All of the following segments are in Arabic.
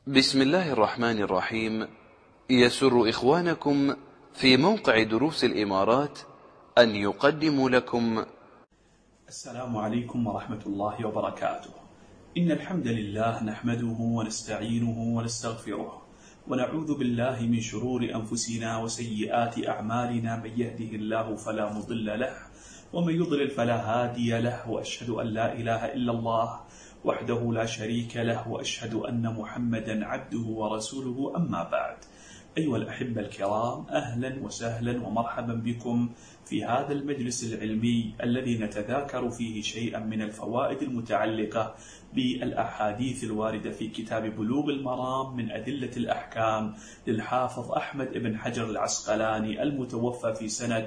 بسم الله الرحمن الرحيم. يسر إخوانكم في موقع دروس الإمارات أن يقدموا لكم السلام عليكم ورحمة الله وبركاته. إن الحمد لله نحمده ونستعينه ونستغفره ونعوذ بالله من شرور أنفسنا وسيئات أعمالنا، من يهده الله فلا مضل له ومن يضلل فلا هادي له، وأشهد أن لا إله إلا الله وحده لا شريك له، وأشهد أن محمدا عبده ورسوله. أما بعد، أيها الأحبة الكرام، أهلا وسهلا ومرحبا بكم في هذا المجلس العلمي الذي نتذاكر فيه شيئا من الفوائد المتعلقة بالأحاديث الواردة في كتاب بلوغ المرام من أدلة الأحكام للحافظ أحمد بن حجر العسقلاني المتوفى في سنة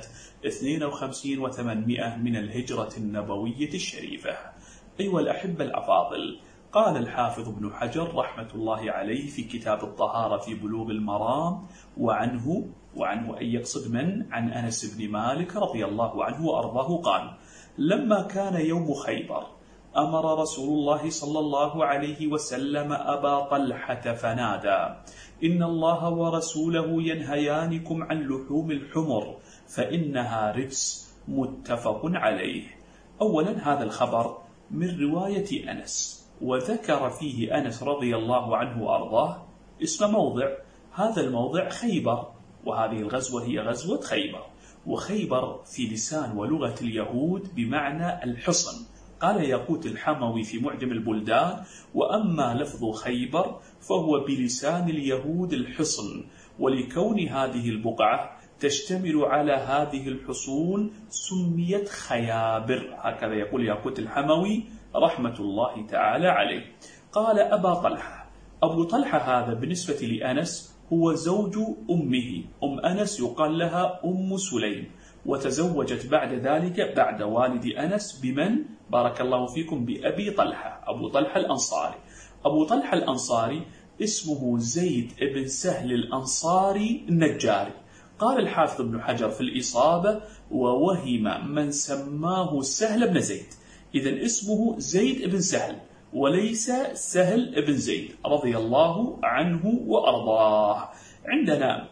52 و800 من الهجرة النبوية الشريفة. أيها الأحبة الأفاضل، قال الحافظ ابن حجر رحمة الله عليه في كتاب الطهارة في بلوغ المرام: وعنه أن يقصد من؟ عن أنس بن مالك رضي الله عنه وأرضاه قال: لما كان يوم خيبر أمر رسول الله صلى الله عليه وسلم أبا طلحة فنادى: إن الله ورسوله ينهيانكم عن لحوم الحمر فإنها رجس. متفق عليه. أولا، هذا الخبر من رواية أنس، وذكر فيه أنس رضي الله عنه وأرضاه اسم موضع. هذا الموضع خيبر، وهذه الغزوة هي غزوة خيبر. وخيبر في لسان ولغة اليهود بمعنى الحصن. قال ياقوت الحموي في معجم البلدان: وأما لفظ خيبر فهو بلسان اليهود الحصن، ولكون هذه البقعة تشتمل على هذه الحصون سميت خيابر. هكذا يقول ياقوت الحموي رحمة الله تعالى عليه. قال أبا طلحة. أبو طلحة هذا بالنسبة لأنس هو زوج أمه. أم أنس يقال لها أم سليم، وتزوجت بعد ذلك بعد والد أنس بمن؟ بارك الله فيكم، بأبي طلحة، أبو طلحة الأنصاري. أبو طلحة الأنصاري اسمه زيد بن سهل الأنصاري النجاري. قال الحافظ ابن حجر في الإصابة: ووهم من سماه سهل بن زيد. إذن اسمه زيد بن سهل وليس سهل بن زيد رضي الله عنه وأرضاه. عندنا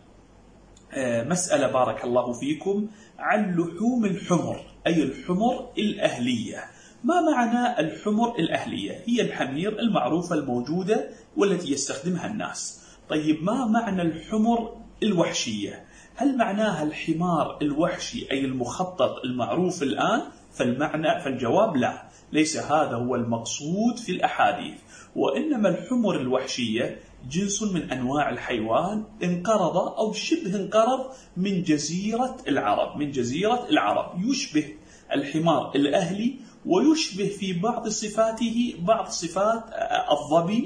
مسألة بارك الله فيكم عن لحوم الحمر، أي الحمر الأهلية. ما معنى الحمر الأهلية؟ هي الحمير المعروفة الموجودة والتي يستخدمها الناس. طيب، ما معنى الحمر الوحشية؟ هل معناها الحمار الوحشي أي المخطط المعروف الآن؟ فالجواب لا، ليس هذا هو المقصود في الأحاديث، وإنما الحمر الوحشية جنس من أنواع الحيوان انقرض أو شبه انقرض من جزيرة العرب، يشبه الحمار الأهلي، ويشبه في بعض صفاته بعض صفات الظبي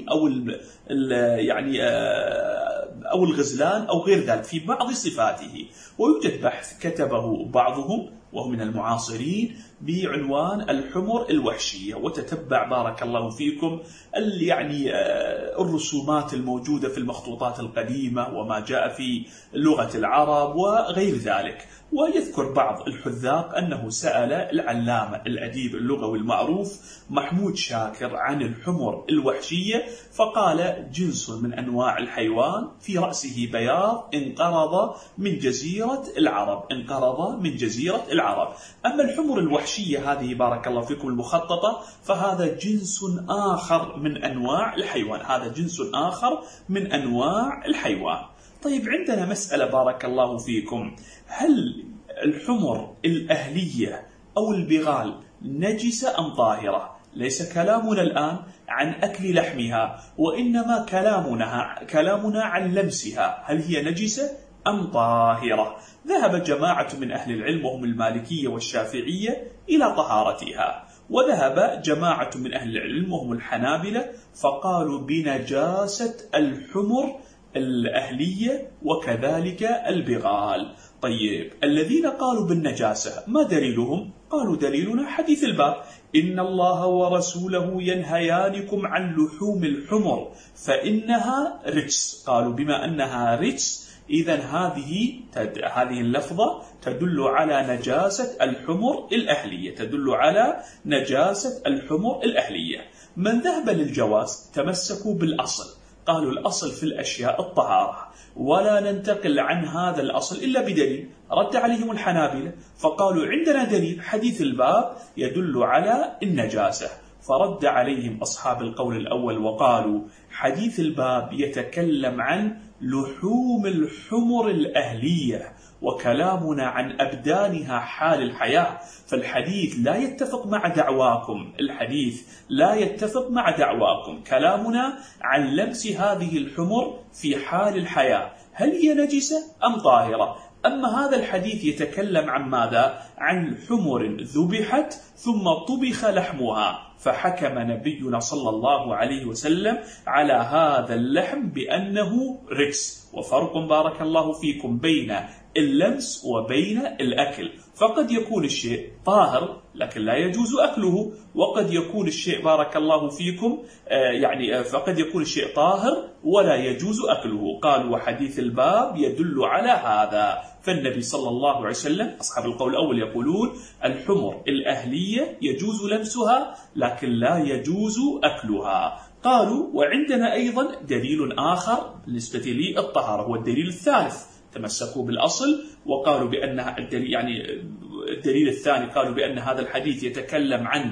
أو الغزلان أو غير ذلك في بعض صفاته. ويوجد بحث كتبه بعضهم وهو من المعاصرين بعنوان الحمر الوحشية، وتتبع بارك الله فيكم الرسومات الموجودة في المخطوطات القديمة وما جاء في لغة العرب وغير ذلك. ويذكر بعض الحذاق أنه سأل العلامة الأديب اللغوي المعروف محمود شاكر عن الحمر الوحشية، فقال: جنس من أنواع الحيوان في رأسه بياض انقرض من جزيرة العرب. أما الحمر الوحشية هذه بارك الله فيكم المخططة فهذا جنس آخر من أنواع الحيوان. طيب، عندنا مسألة بارك الله فيكم: هل الحمر الأهلية أو البغال نجسة أم طاهرة؟ ليس كلامنا الآن عن أكل لحمها، وإنما كلامنا عن لمسها، هل هي نجسة أم طاهرة؟ ذهب جماعة من أهل العلم وهم المالكية والشافعية إلى طهارتها، وذهب جماعة من أهل العلم وهم الحنابلة فقالوا بنجاسة الحمر الأهلية وكذلك البغال. طيب، الذين قالوا بالنجاسة ما دليلهم؟ قالوا: دليلنا حديث الباب: إن الله ورسوله ينهيانكم عن لحوم الحمر فإنها رجس. قالوا بما أنها رجس إذن هذه اللفظة تدل على نجاسة الحمر الأهلية. من ذهب للجواز تمسكوا بالأصل، قالوا الأصل في الأشياء الطهارة، ولا ننتقل عن هذا الأصل إلا بدليل. رد عليهم الحنابلة فقالوا عندنا دليل، حديث الباب يدل على النجاسة. فرد عليهم أصحاب القول الأول وقالوا حديث الباب يتكلم عن لحوم الحمر الأهلية، وكلامنا عن أبدانها حال الحياة، فالحديث لا يتفق مع دعواكم، الحديث لا يتفق مع دعواكم. كلامنا عن لمس هذه الحمر في حال الحياة، هل هي نجسة أم طاهرة؟ أما هذا الحديث يتكلم عن ماذا؟ عن حمر ذبحت ثم طبخ لحمها، فحكم نبينا صلى الله عليه وسلم على هذا اللحم بأنه رجس. وفرق بارك الله فيكم بين اللمس وبين الأكل، فقد يكون الشيء طاهر لكن لا يجوز أكله، وقد يكون الشيء بارك الله فيكم فقد يكون الشيء طاهر ولا يجوز أكله. قال وحديث الباب يدل على هذا. فالنبي صلى الله عليه وسلم، أصحاب القول الأول يقولون الحمر الأهلية يجوز لمسها لكن لا يجوز أكلها. قالوا وعندنا أيضا دليل آخر بالنسبة للطهارة، هو الدليل الثالث. تمسكوا بالأصل وقالوا بأنها الدليل الثاني قالوا بأن هذا الحديث يتكلم عن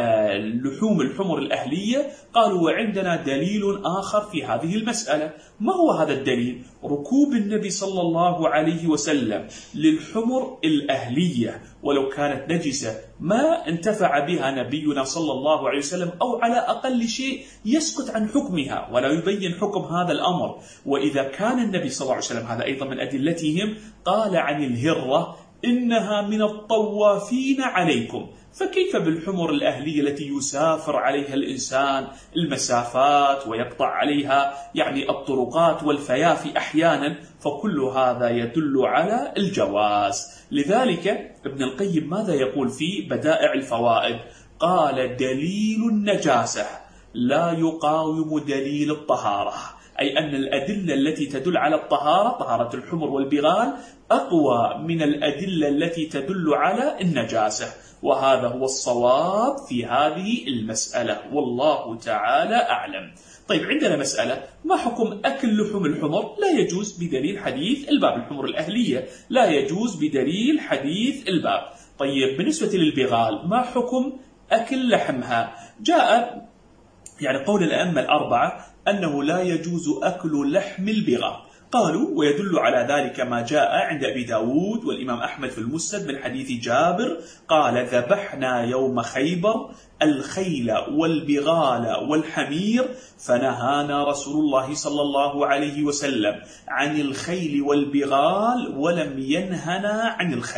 لحوم الحمر الأهلية. قالوا وعندنا دليل آخر في هذه المسألة. ما هو هذا الدليل؟ ركوب النبي صلى الله عليه وسلم للحمر الأهلية، ولو كانت نجسة ما انتفع بها نبينا صلى الله عليه وسلم، أو على أقل شيء يسكت عن حكمها ولا يبين حكم هذا الأمر. وإذا كان النبي صلى الله عليه وسلم، هذا أيضا من أدلتهم، قال عن الهرة إنها من الطوافين عليكم، فكيف بالحمر الأهلية التي يسافر عليها الإنسان المسافات ويقطع عليها الطرقات والفيافي أحيانا؟ فكل هذا يدل على الجواز. لذلك ابن القيم ماذا يقول في بدائع الفوائد؟ قال دليل النجاسة لا يقاوم دليل الطهارة، أي أن الأدلة التي تدل على الطهارة، طهارة الحمر والبغال، أقوى من الأدلة التي تدل على النجاسة، وهذا هو الصواب في هذه المسألة، والله تعالى أعلم. طيب عندنا مسألة، ما حكم أكل لحوم الحمر؟ لا يجوز بدليل حديث الباب. الحمر الأهلية لا يجوز بدليل حديث الباب. طيب بالنسبة للبغال ما حكم أكل لحمها؟ جاء قول الأئمة الأربعة أنه لا يجوز أكل لحم البغال. قالوا ويدل على ذلك ما جاء عند أبي داود والإمام أحمد في المسند من حديث جابر قال ذبحنا يوم خيبر الخيل والبغال والحمير فنهانا رسول الله صلى الله عليه وسلم عن الخيل والبغال ولم ينهنا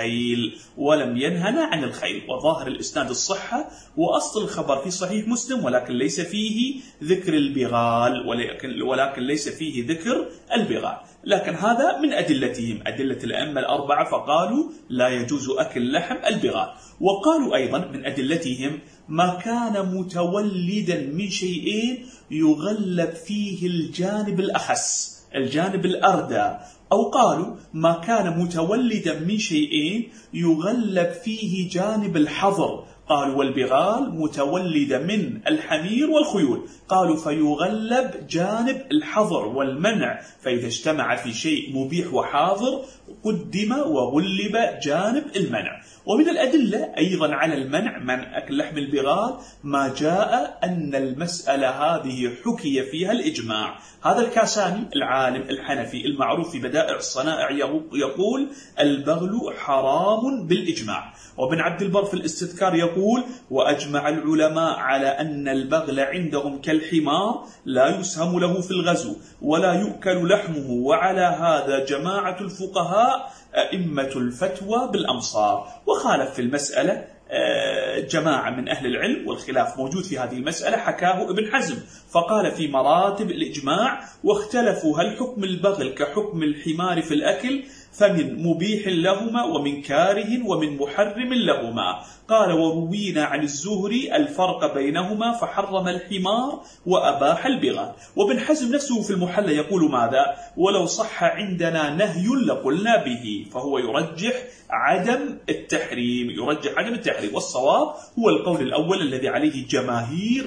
عن الخيل. وظاهر الإسناد الصحة، وأصل الخبر في صحيح مسلم، ولكن ليس فيه ذكر البغال، ولكن ليس فيه ذكر البغال. لكن هذا من أدلتهم، أدلة الأئمة الأربعة، فقالوا لا يجوز أكل لحم البغال. وقالوا أيضا من أدلتهم ما كان متولدا من شيئين يغلب فيه الجانب الأخس، الجانب الأردى، أو قالوا ما كان متولدا من شيئين يغلب فيه جانب الحظر. قالوا والبغال متولد من الحمير والخيول، قالوا فيغلب جانب الحظر والمنع، فإذا اجتمع في شيء مبيح وحاضر قدم وغلب جانب المنع. ومن الأدلة أيضا على المنع من أكل لحم البغال ما جاء أن المسألة هذه حكي فيها الإجماع. هذا الكاساني العالم الحنفي المعروف في بدائع الصنائع يقول البغل حرام بالإجماع. وابن عبد البر في الاستذكار يقول وأجمع العلماء على أن البغل عندهم كالحمار لا يسهم له في الغزو ولا يؤكل لحمه، وعلى هذا جماعة الفقهاء أئمة الفتوى بالأمصار. وخالف في المسألة جماعة من أهل العلم، والخلاف موجود في هذه المسألة حكاه ابن حزم، فقال في مراتب الإجماع واختلفوا هل حكم البغل كحكم الحمار في الأكل، فمن مبيح لهما ومن كاره ومن محرم لهما. قال وروينا عن الزهري الفرق بينهما فحرم الحمار وأباح البغال. وابن حزم نفسه في المحلى يقول ماذا؟ ولو صح عندنا نهي لقلنا به، فهو يرجح عدم التحريم. الأشعري، والصواب هو القول الأول الذي عليه جماهير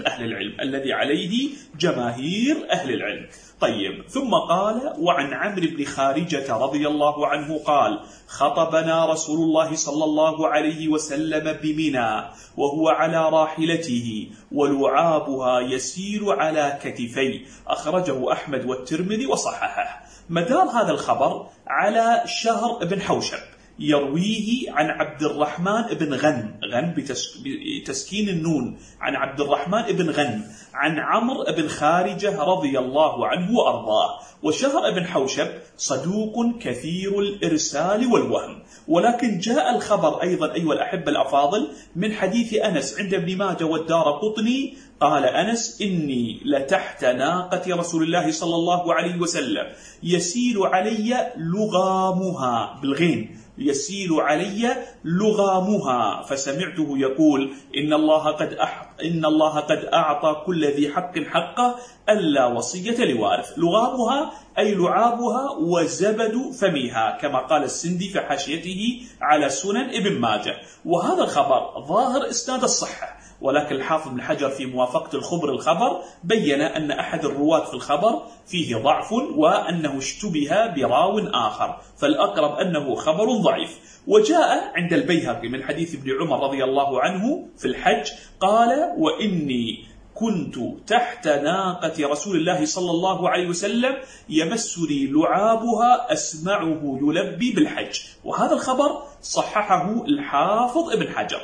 أهل العلم. طيب، ثم قال: وعن عمرو بن خارجة رضي الله عنه قال: خطبنا رسول الله صلى الله عليه وسلم بمنى وهو على راحلته ولعابها يسير على كتفيه، أخرجه أحمد والترمذي وصححه. مدار هذا الخبر على شهر بن حوشب، يرويه عن عبد الرحمن بن غن بتسكين النون، عن عبد الرحمن بن غن عن عمرو بن خارجة رضي الله عنه وأرضاه. وشهر بن حوشب صدوق كثير الإرسال والوهم، ولكن جاء الخبر أيضا أيها الأحبة الأفاضل من حديث أنس عند ابن ماجه والدارقطني. قال أنس: إني لتحت ناقة رسول الله صلى الله عليه وسلم يسيل علي لغامها، بالغين، يسيل علي لغامها، فسمعته يقول: إن الله قد أعطى كل ذي حق حقه ألا وصية لوارث. لغامها أي لعابها وزبد فمها، كما قال السندي في حاشيته على سنن ابن ماجه. وهذا الخبر ظاهر إسناد الصحة، ولكن الحافظ بن حجر في موافقة الخبر بين أن أحد الرواة في الخبر فيه ضعف، وأنه اشتبه براو آخر، فالأقرب أنه خبر ضعيف. وجاء عند البيهقي من حديث ابن عمر رضي الله عنه في الحج قال: وإني كنت تحت ناقة رسول الله صلى الله عليه وسلم يمسني لعابها أسمعه يلبي بالحج. وهذا الخبر صححه الحافظ ابن حجر،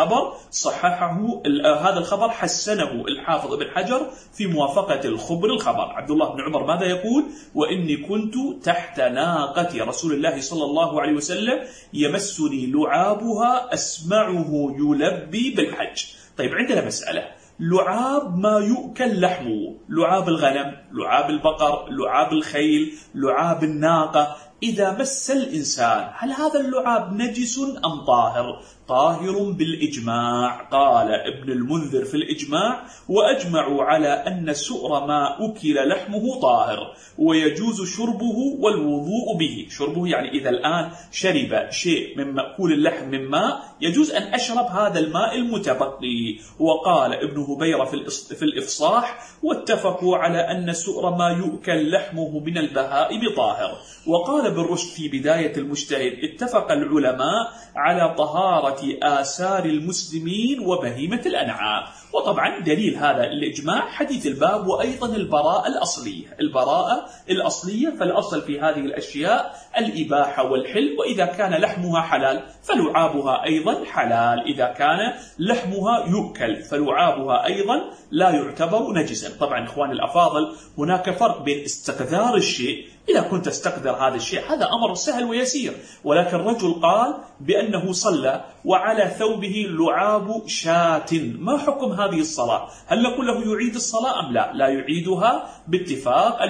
هذا الخبر حسنه الحافظ ابن حجر في موافقة الخبر. عبد الله بن عمر ماذا يقول؟ وإني كنت تحت ناقة رسول الله صلى الله عليه وسلم يمسني لعابها أسمعه يلبي بالحج. طيب، عندنا مسألة: لعاب ما يؤكل لحمه، لعاب الغنم، لعاب البقر، لعاب الخيل، لعاب الناقة، إذا مس الإنسان هل هذا اللعاب نجس أم طاهر؟ طاهر بالإجماع. قال ابن المنذر في الإجماع: وأجمعوا على أن سؤر ما أكل لحمه طاهر، ويجوز شربه والوضوء به. شربه يعني إذا الآن شرب شيء من مأكول اللحم من ماء، يجوز أن أشرب هذا الماء المتبقي. وقال ابن هبيرة في الإفصاح: واتفقوا على أن سؤر ما يؤكل لحمه من البهائم طاهر. وقال ابن رشد في بداية المجتهد: اتفق العلماء على طهارة آثار المسلمين وبهيمة الأنعام. وطبعا دليل هذا الإجماع حديث الباب، وأيضا البراءة الأصلية. فالأصل في هذه الأشياء الإباحة والحل، وإذا كان لحمها حلال فلعابها أيضا حلال، إذا كان لحمها يؤكل فلعابها أيضا لا يعتبر نجسا. طبعا إخواني الأفاضل، هناك فرق بين استقذار الشيء، إذا كنت استقدر هذا الشيء هذا أمر سهل ويسير، ولكن رجل قال بأنه صلى وعلى ثوبه لعاب شاة، ما حكم هذه الصلاة؟ هل نقول له يعيد الصلاة أم لا؟ لا يعيدها باتفاق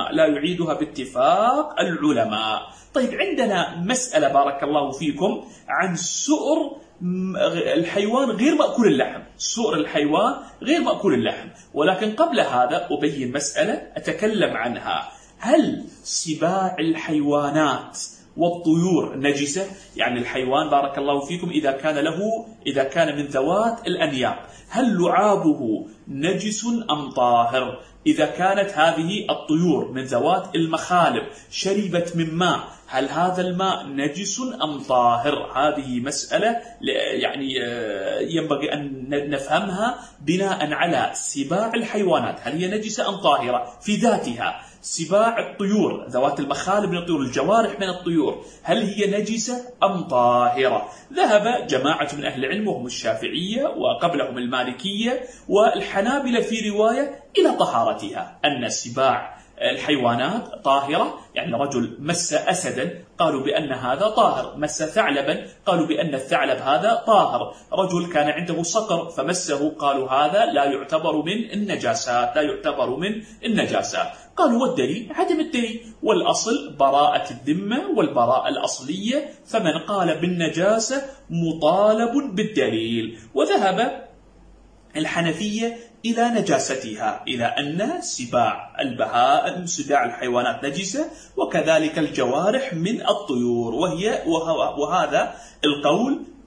العلماء. طيب، عندنا مسألة بارك الله فيكم عن سؤر الحيوان غير مأكول اللحم، سؤر الحيوان غير مأكول اللحم. ولكن قبل هذا أبين مسألة أتكلم عنها: هل سباع الحيوانات والطيور نجسة؟ يعني الحيوان بارك الله فيكم إذا كان من ذوات الأنياب، هل لعابه نجس أم طاهر؟ إذا كانت هذه الطيور من ذوات المخالب شربت من ماء، هل هذا الماء نجس أم طاهر؟ هذه مسألة يعني ينبغي أن نفهمها بناء على سباع الحيوانات، هل هي نجسة أم طاهرة في ذاتها؟ سباع الطيور ذوات المخالب من الطيور، الجوارح من الطيور، هل هي نجسة أم طاهرة؟ ذهب جماعة من أهل العلم وهم الشافعية وقبلهم المالكية والحنابلة في رواية إلى طهارتها، أن سباع الحيوانات طاهرة. يعني رجل مس أسدا قالوا بأن هذا طاهر، مس ثعلبا قالوا بأن الثعلب هذا طاهر، رجل كان عنده صقر فمسه قالوا هذا لا يعتبر من النجاسات، قالوا والدليل عدم الدليل، والأصل براءة الذمة والبراءة الأصلية، فمن قال بالنجاسة مطالب بالدليل. وذهب الحنفية إلى نجاستها، إلى أن سباع البهائم سباع الحيوانات نجسة، وكذلك الجوارح من الطيور، وهذا القول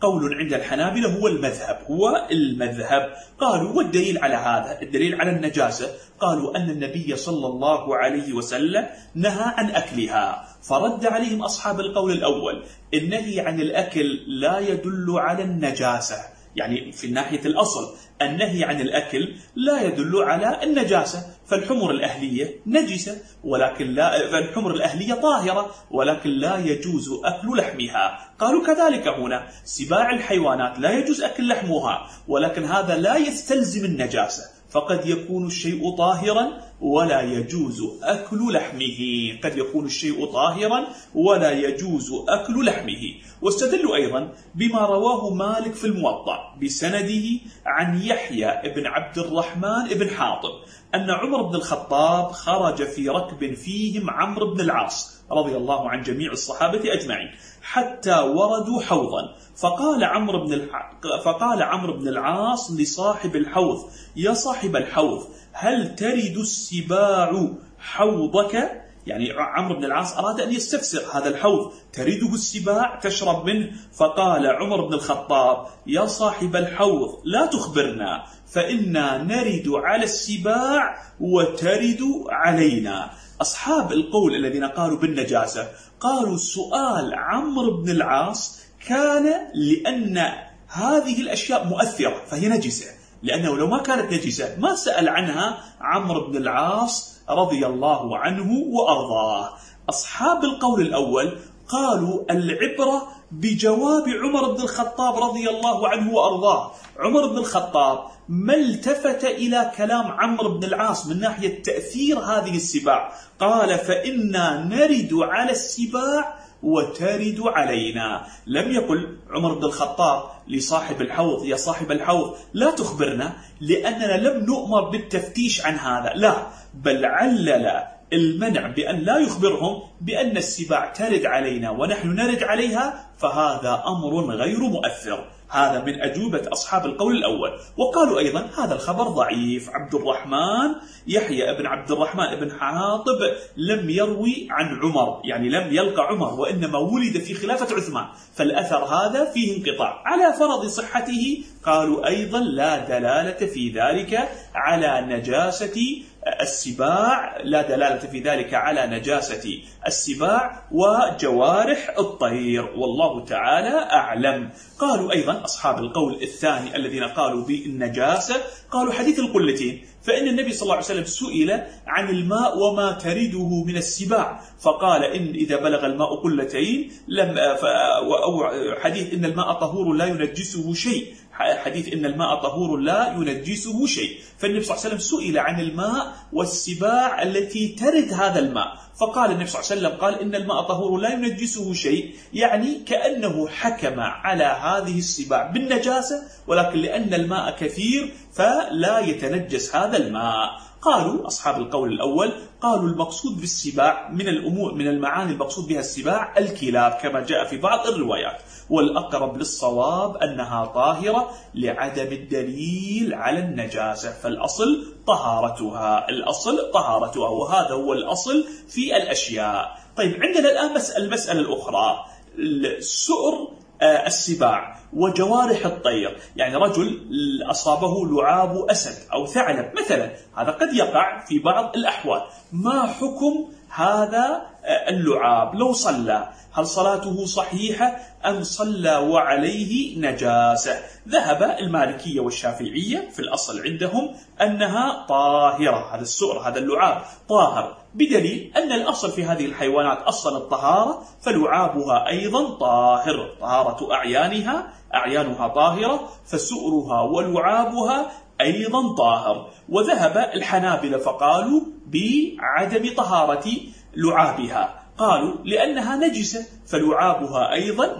قول عند الحنابلة هو المذهب. قالوا والدليل على هذا، الدليل على النجاسة، قالوا أن النبي صلى الله عليه وسلم نهى عن أكلها، فرد عليهم أصحاب القول الأول النهي عن الأكل لا يدل على النجاسة، يعني في ناحية الأصل النهي عن الأكل لا يدل على النجاسة، فالحمر الأهلية نجسة فالحمر الأهلية طاهرة ولكن لا يجوز أكل لحمها. قالوا كذلك هنا سباع الحيوانات لا يجوز أكل لحمها، ولكن هذا لا يستلزم النجاسة، فقد يكون الشيء طاهرا ولا يجوز أكل لحمه، قد يكون الشيء طاهرا ولا يجوز أكل لحمه. واستدلوا أيضا بما رواه مالك في الموطأ بسنده عن يحيى بن عبد الرحمن بن حاطب أن عمر بن الخطاب خرج في ركب فيهم عمرو بن العاص رضي الله عن جميع الصحابة أجمعين حتى وردوا حوضا، فقال عمرو بن العاص لصاحب الحوض: يا صاحب الحوض هل ترد السباع حوضك؟ يعني عمرو بن العاص أراد أن يستفسر هذا الحوض ترده السباع تشرب منه؟ فقال عمر بن الخطاب: يا صاحب الحوض لا تخبرنا، فإنا نرد على السباع وترد علينا. أصحاب القول الذين قالوا بالنجاسة قالوا سؤال عمرو بن العاص كان لأن هذه الأشياء مؤثرة فهي نجسة، لأنه لو ما كانت نجسة ما سأل عنها عمرو بن العاص رضي الله عنه وأرضاه. أصحاب القول الأول قالوا العبرة بجواب عمر بن الخطاب رضي الله عنه وأرضاه. عمر بن الخطاب ما التفت إلى كلام عمرو بن العاص من ناحية تأثير هذه السباع، قال: فإنا نرد على السباع وترد علينا. لم يقل عمر بن الخطاب لصاحب الحوض: يا صاحب الحوض لا تخبرنا، لأننا لم نؤمر بالتفتيش عن هذا، لا، بل علل المنع بأن لا يخبرهم بأن السباع ترد علينا ونحن نرد عليها، فهذا أمر غير مؤثر. هذا من أجوبة أصحاب القول الأول. وقالوا أيضا هذا الخبر ضعيف، يحيى بن عبد الرحمن بن حاطب لم يروي عن عمر، يعني لم يلقى عمر، وإنما ولد في خلافة عثمان، فالأثر هذا فيه انقطاع. على فرض صحته قالوا أيضا لا دلالة في ذلك على نجاسة السباع، لا دلالة في ذلك على نجاسة السباع وجوارح الطير، والله تعالى أعلم. قالوا أيضا أصحاب القول الثاني الذين قالوا بالنجاسة قالوا حديث القلتين، فإن النبي صلى الله عليه وسلم سئل عن الماء وما ترده من السباع، فقال: إن إذا بلغ الماء قلتين أو حديث إن الماء طهور لا ينجسه شيء، حديث إن الماء طهور لا ينجسه شيء، فالنبي صلى الله عليه وسلم سئل عن الماء والسباع التي ترد هذا الماء، فقال النبي صلى الله عليه وسلم قال: إن الماء طهور لا ينجسه شيء، يعني كأنه حكم على هذه السباع بالنجاسة، ولكن لأن الماء كثير فلا يتنجس هذا الماء. قالوا أصحاب القول الأول قالوا المقصود بالسباع من المعاني المقصود بها السباع الكلاب كما جاء في بعض الروايات، والأقرب للصواب أنها طاهرة لعدم الدليل على النجاسة، فالأصل طهارتها، وهذا هو الأصل في الأشياء. طيب عندنا الآن المسألة الأخرى، سؤر السباع وجوارح الطير، يعني رجل أصابه لعاب أسد أو ثعلب مثلا، هذا قد يقع في بعض الأحوال، ما حكم هذا اللعاب لو صلى؟ هل صلاته صحيحة أم صلى وعليه نجاسة؟ ذهب المالكية والشافعية في الأصل عندهم أنها طاهرة، هذا السؤر هذا اللعاب طاهر، بدليل أن الأصل في هذه الحيوانات أصلا الطهارة، فلعابها أيضا طاهر، طهارة أعيانها طاهرة، فسؤرها ولعابها أيضا طاهر. وذهب الحنابلة فقالوا بعدم طهارة لعابها، قالوا لأنها نجسة فلعابها أيضا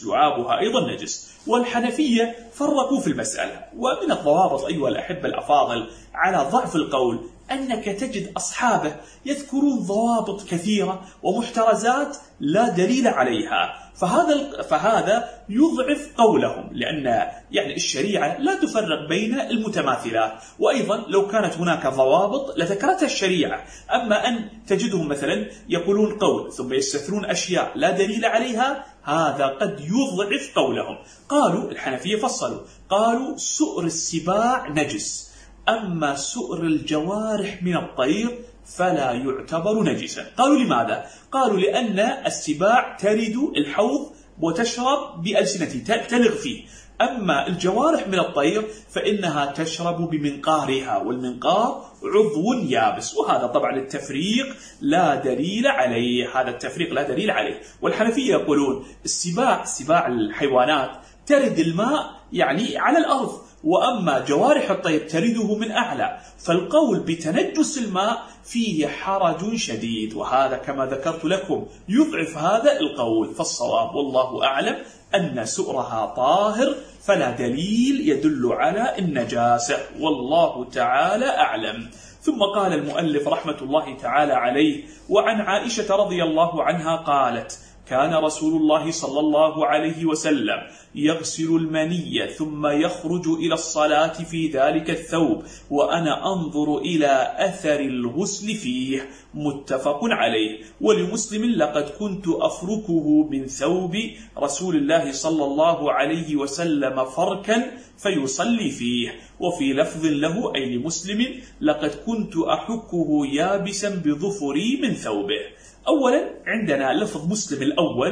نجس. والحنفية فرقوا في المسألة. ومن الضوابط أيها الأحبة الأفاضل على ضعف القول أنك تجد أصحابه يذكرون ضوابط كثيرة ومحترزات لا دليل عليها، فهذا يضعف قولهم، لأن يعني الشريعة لا تفرق بين المتماثلات، وأيضا لو كانت هناك ضوابط لذكرتها الشريعة. أما أن تجدهم مثلا يقولون قول ثم يستثنون أشياء لا دليل عليها، هذا قد يضعف قولهم. قالوا الحنفية فصلوا، قالوا سؤر السباع نجس، أما سؤر الجوارح من الطير فلا يعتبر نجسا. قالوا لماذا؟ قالوا لأن السباع ترد الحوض وتشرب بألسنتها، تلغ فيه، أما الجوارح من الطير فإنها تشرب بمنقارها، والمنقار عضو يابس، وهذا طبعا التفريق لا دليل عليه، هذا التفريق لا دليل عليه. والحنفية يقولون سباع الحيوانات ترد الماء يعني على الأرض، وأما جوارح الطير ترده من أعلى، فالقول بتنجس الماء فيه حرج شديد، وهذا كما ذكرت لكم يضعف هذا القول. فالصواب والله أعلم أن سؤرها طاهر، فلا دليل يدل على النجاسة، والله تعالى أعلم. ثم قال المؤلف رحمة الله تعالى عليه: وعن عائشة رضي الله عنها قالت: كان رسول الله صلى الله عليه وسلم يغسل المني ثم يخرج إلى الصلاة في ذلك الثوب وأنا أنظر إلى أثر الغسل فيه. متفق عليه. ولمسلم: لقد كنت أفركه من ثوب رسول الله صلى الله عليه وسلم فركا فيصلي فيه. وفي لفظ له أي لمسلم: لقد كنت أحكه يابسا بظفري من ثوبه. أولا عندنا لفظ مسلم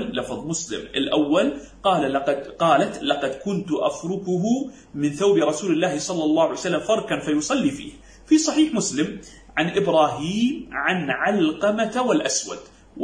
الأول قالت: لقد كنت أفركه من ثوب رسول الله صلى الله عليه وسلم فركا فيصلي فيه. في صحيح مسلم عن إبراهيم عن علقمة والأسود،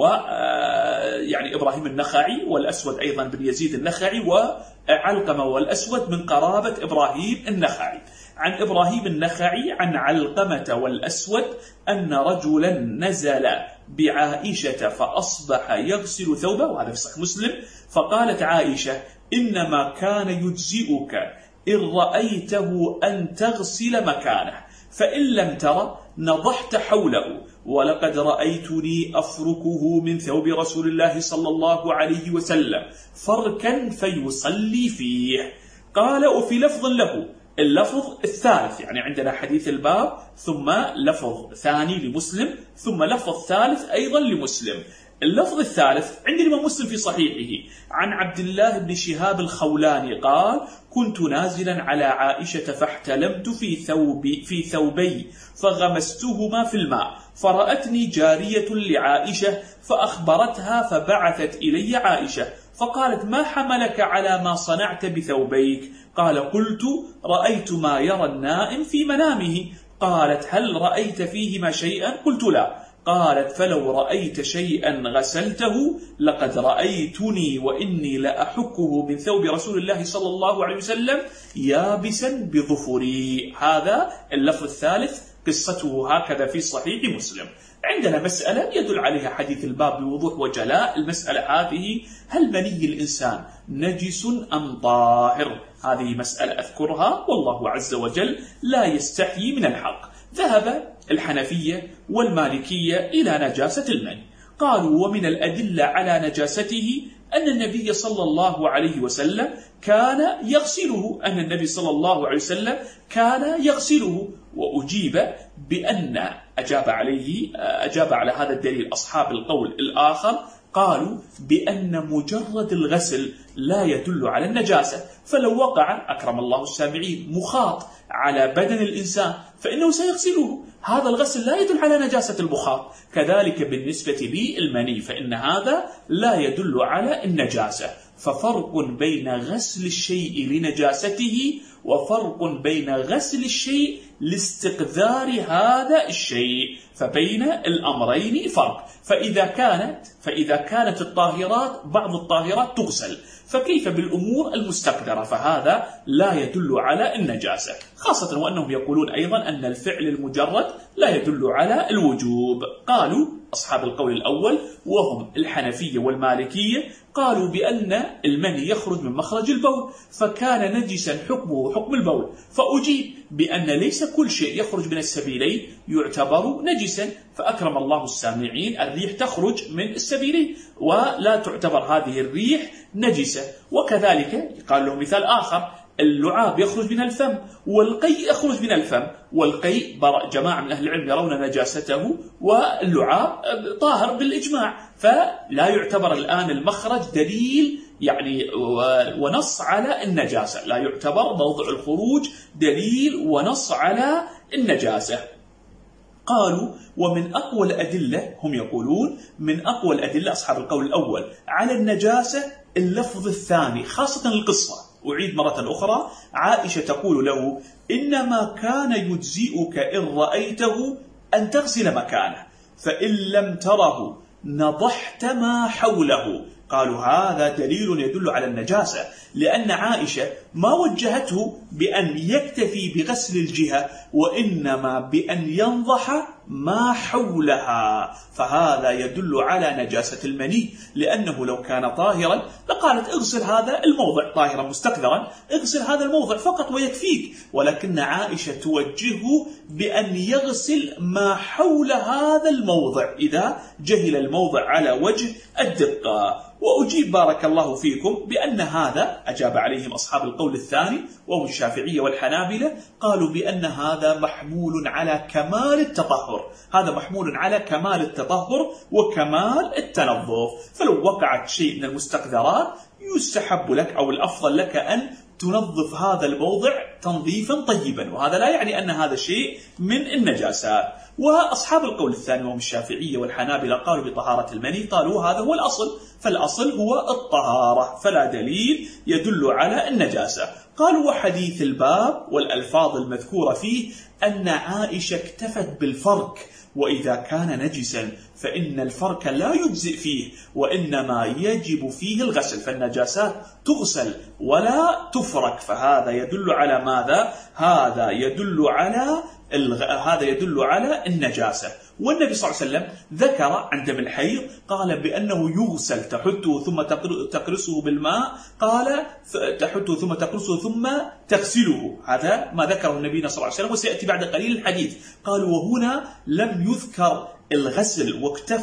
يعني إبراهيم النخعي والأسود أيضا بن يزيد النخعي، وعلقمة والأسود من قرابة إبراهيم النخعي. عن إبراهيم النخعي عن علقمة والأسود أن رجلا نزل بعائشة فأصبح يغسل ثوبه، وهذا في صحيح مسلم، فقالت عائشة: إنما كان يجزئك إن رأيته أن تغسل مكانه، فإن لم تر نضحت حوله، ولقد رأيتني أفركه من ثوب رسول الله صلى الله عليه وسلم فركا فيصلي فيه. قال: وفي لفظ له، اللفظ الثالث، يعني عندنا حديث الباب ثم لفظ ثاني لمسلم ثم لفظ ثالث أيضا لمسلم. اللفظ الثالث عند الإمام مسلم في صحيحه عن عبد الله بن شهاب الخولاني قال: كنت نازلا على عائشة فاحتلمت في ثوبي فغمستهما في الماء، فرأتني جارية لعائشة فأخبرتها، فبعثت إلي عائشة فقالت: ما حملك على ما صنعت بثوبيك؟ قال: قلت: رأيت ما يرى النائم في منامه. قالت: هل رأيت فيهما شيئا؟ قلت: لا. قالت: فلو رأيت شيئا غسلته لقد رأيتني وإني لأحكه من ثوب رسول الله صلى الله عليه وسلم يابسا بظفري. هذا اللفظ الثالث قصته هكذا في صحيح مسلم. عندنا مسألة يدل عليها حديث الباب بوضوح وجلاء. المسألة هذه: هل مني الإنسان نجس أم طاهر؟ هذه مسألة أذكرها، والله عز وجل لا يستحيي من الحق. ذهب الحنفية والمالكية إلى نجاسة المني، قالوا: ومن الأدلة على نجاسته أن النبي صلى الله عليه وسلم كان يغسله، وأجيب بأن أجاب على هذا الدليل أصحاب القول الآخر، قالوا بأن مجرد الغسل لا يدل على النجاسة، فلو وقع أكرم الله السامعين مخاط على بدن الإنسان فإنه سيغسله، هذا الغسل لا يدل على نجاسة المخاط. كذلك بالنسبة للمني فإن هذا لا يدل على النجاسة. ففرق بين غسل الشيء لنجاسته وفرق بين غسل الشيء لاستقذار هذا الشيء، فبين الأمرين فرق. فإذا كانت الطاهرات بعض الطاهرات تغسل، فكيف بالأمور المستقذرة؟ فهذا لا يدل على النجاسة، خاصة وأنهم يقولون أيضا أن الفعل المجرد لا يدل على الوجوب. قالوا أصحاب القول الأول وهم الحنفية والمالكية، قالوا بأن المني يخرج من مخرج البول، فكان نجسا حكمه حكم البول، فأجيب بأن ليس كل شيء يخرج من السبيلين يعتبر نجسا، فأكرم الله السامعين الريح تخرج من السبيلين ولا تعتبر هذه الريح نجسة. وكذلك قال له مثال آخر، اللعاب يخرج من الفم والقيء يخرج من الفم، والقيء جماعة من أهل العلم يرون نجاسته، واللعاب طاهر بالإجماع، فلا يعتبر الآن المخرج دليل يعني ونص على النجاسة، لا يعتبر موضع الخروج دليل ونص على النجاسة. قالوا ومن أقوى الأدلة، هم يقولون من أقوى الأدلة أصحاب القول الأول على النجاسة اللفظ الثاني، خاصة القصة. أعيد مرة أخرى، عائشة تقول له إنما كان يجزئك إن رأيته أن تغسل مكانه، فإن لم تره نضحت ما حوله. قالوا هذا دليل يدل على النجاسة، لأن عائشة ما وجهته بأن يكتفي بغسل الجهة، وإنما بأن ينضح ما حولها، فهذا يدل على نجاسة المني، لأنه لو كان طاهرا لقالت اغسل هذا الموضع، طاهرا مستقذرا اغسل هذا الموضع فقط ويكفيك، ولكن عائشة توجهه بأن يغسل ما حول هذا الموضع إذا جهل الموضع على وجه الدقة. وأجيب بارك الله فيكم بأن هذا أجاب عليهم أصحاب القول الثاني وهم الشافعية والحنابلة، قالوا بأن هذا محمول على كمال التطهر، هذا محمول على كمال التطهر وكمال التنظف، فلو وقعت شيء من المستقذرات يستحب لك أو الأفضل لك أن تنظف هذا الموضع تنظيفا طيبا، وهذا لا يعني أن هذا شيء من النجاسات. وأصحاب القول الثاني وهم الشافعية والحنابلة قالوا بطهارة المني، قالوا هذا هو الأصل، فالأصل هو الطهارة، فلا دليل يدل على النجاسة. قالوا وحديث الباب والألفاظ المذكورة فيه أن عائشة اكتفت بالفرك، وإذا كان نجسا فإن الفرك لا يجزئ فيه، وإنما يجب فيه الغسل، فالنجاسات تغسل ولا تفرك، فهذا يدل على ماذا؟ هذا يدل على النجاسة. والنبي صلى الله عليه وسلم ذكر عند دم الحيض قال بأنه يغسل، تحته ثم تقرصه بالماء، قال تحته ثم تقرصه ثم تغسله، هذا ما ذكره النبي صلى الله عليه وسلم، وسيأتي بعد قليل الحديث. قالوا وهنا لم يذكر الغسل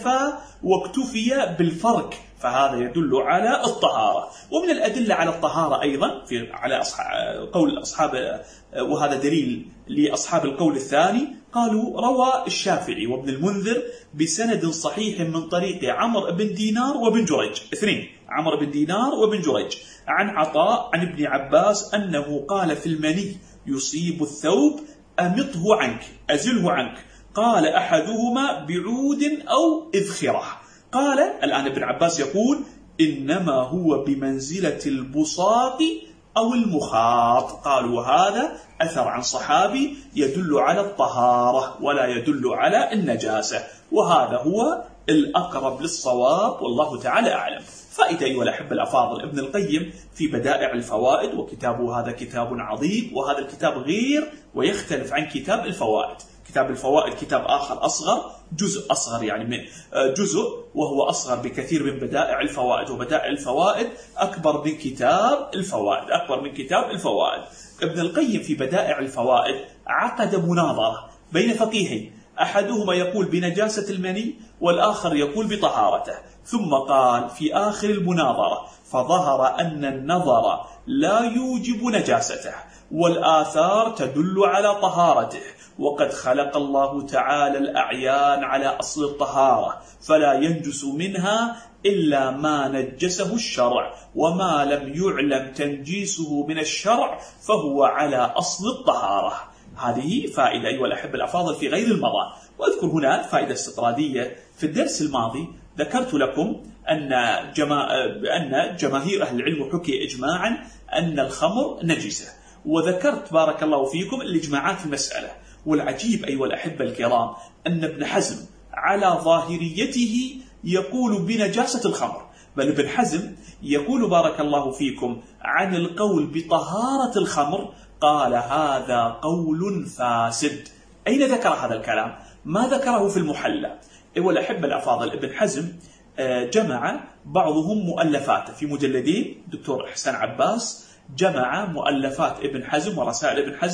واكتفي بالفرك، فهذا يدل على الطهارة. ومن الأدلة على الطهارة أيضا على قول أصحاب، وهذا دليل لأصحاب القول الثاني، قالوا روى الشافعي وابن المنذر بسند صحيح من طريق عمرو بن دينار وبن جريج، اثنين، عمرو بن دينار وبن جريج، عن عطاء عن ابن عباس أنه قال في المني يصيب الثوب أمطه عنك، أزله عنك، قال أحدهما بعود أو إذخرة. قال الآن ابن عباس يقول إنما هو بمنزلة البصاق أو المخاط. قالوا هذا أثر عن صحابي يدل على الطهارة ولا يدل على النجاسة، وهذا هو الأقرب للصواب والله تعالى أعلم. فائدة أيها الأحبة الأفاضل، ابن القيم في بدائع الفوائد، وكتابه هذا كتاب عظيم، وهذا الكتاب غير ويختلف عن كتاب الفوائد. كتاب الفوائد كتاب آخر أصغر، جزء أصغر يعني جزء، وهو أصغر بكثير من بدائع الفوائد، وبدائع الفوائد أكبر من كتاب الفوائد، ابن القيم في بدائع الفوائد عقد مناظرة بين فقيهين، أحدهما يقول بنجاسة المني والآخر يقول بطهارته، ثم قال في آخر المناظرة فظهر أن النظر لا يوجب نجاسته، والآثار تدل على طهارته، وقد خلق الله تعالى الأعيان على أصل الطهارة، فلا ينجس منها إلا ما نجسه الشرع، وما لم يعلم تنجيسه من الشرع فهو على أصل الطهارة. هذه فائدة أيها الأحبة الأفاضل في غير المضى. وأذكر هنا فائدة استطرادية، في الدرس الماضي ذكرت لكم أن جماهير أهل العلم حكي إجماعا أن الخمر نجسة، وذكرت بارك الله فيكم الإجماعات في المسألة. والعجيب أيها الأحبة الكرام أن ابن حزم على ظاهريته يقول بنجاسة الخمر، بل ابن حزم يقول بارك الله فيكم عن القول بطهارة الخمر، قال هذا قول فاسد. أين ذكر هذا الكلام؟ ما ذكره في المحلى. أيها الأحبة الأفاضل، ابن حزم جمع بعضهم مؤلفاته في مجلدين، دكتور إحسان عباس جمع مؤلفات ابن حزم ورسائل ابن حزم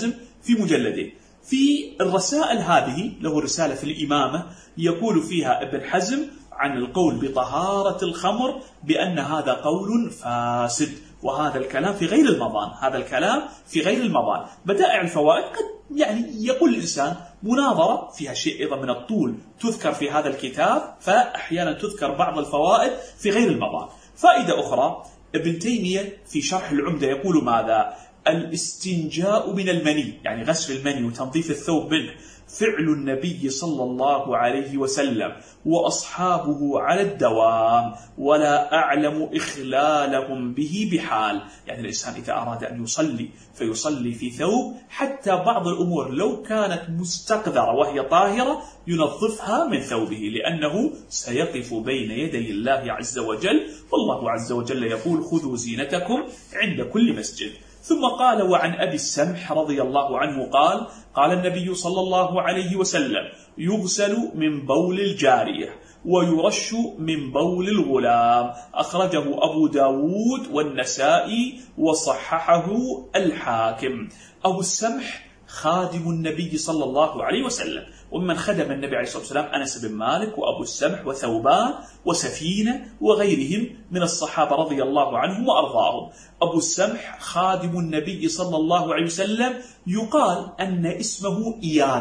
في مجلده. في الرسائل هذه له رسالة في الإمامة يقول فيها ابن حزم عن القول بطهارة الخمر بأن هذا قول فاسد، وهذا الكلام في غير المضان، هذا الكلام في غير المضان. بدائع الفوائد قد يقول الإنسان مناظرة فيها شيء أيضا من الطول تذكر في هذا الكتاب، فأحيانا تذكر بعض الفوائد في غير المضان. فائدة أخرى، ابن تيمية في شرح العمدة يقول ماذا؟ الاستنجاء من المني، يعني غسل المني وتنظيف الثوب منه، فعل النبي صلى الله عليه وسلم وأصحابه على الدوام، ولا أعلم إخلالهم به بحال. يعني الإنسان إذا أراد أن يصلي فيصلي في ثوب، حتى بعض الأمور لو كانت مستقذرة وهي طاهرة ينظفها من ثوبه، لأنه سيقف بين يدي الله عز وجل، والله عز وجل يقول خذوا زينتكم عند كل مسجد. ثم قال وعن أبي السمح رضي الله عنه قال قال النبي صلى الله عليه وسلم يغسل من بول الجارية ويرش من بول الغلام، أخرجه أبو داود والنسائي وصححه الحاكم. أبو السمح خادم النبي صلى الله عليه وسلم، ومن خدم النبي عليه الصلاة والسلام أنس بن مالك وأبو السمح وثوبان وسفينة وغيرهم من الصحابة رضي الله عنهم وأرضاهم. أبو السمح خادم النبي صلى الله عليه وسلم، يقال أن اسمه